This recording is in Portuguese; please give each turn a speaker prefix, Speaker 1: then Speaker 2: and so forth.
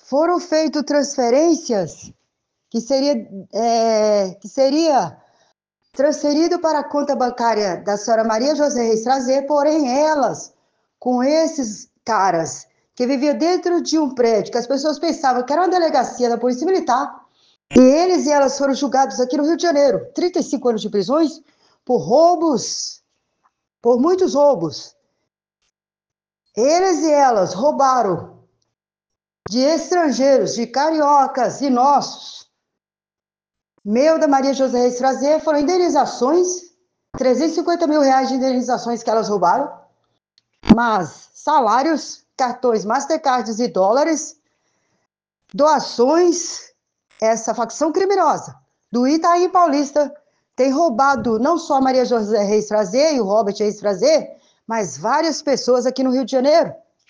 Speaker 1: foram feitas transferências que seria transferido para a conta bancária da senhora Maria José Reis Trazer, porém elas, com esses caras que viviam dentro de um prédio, que as pessoas pensavam que era uma delegacia da Polícia Militar, e eles e elas foram julgados aqui no Rio de Janeiro, 35 anos de prisões, por roubos, por muitos roubos. Eles e elas roubaram de estrangeiros, de cariocas e nossos. Meu da Maria José Reis Trazer foram indenizações, 350 mil reais de indenizações que elas roubaram, mas salários, cartões Mastercards e dólares, doações, essa facção criminosa do Itaim Paulista tem roubado não só a Maria José Reis Trazer e o Robert Reis Trazer, mas várias pessoas aqui no Rio de Janeiro.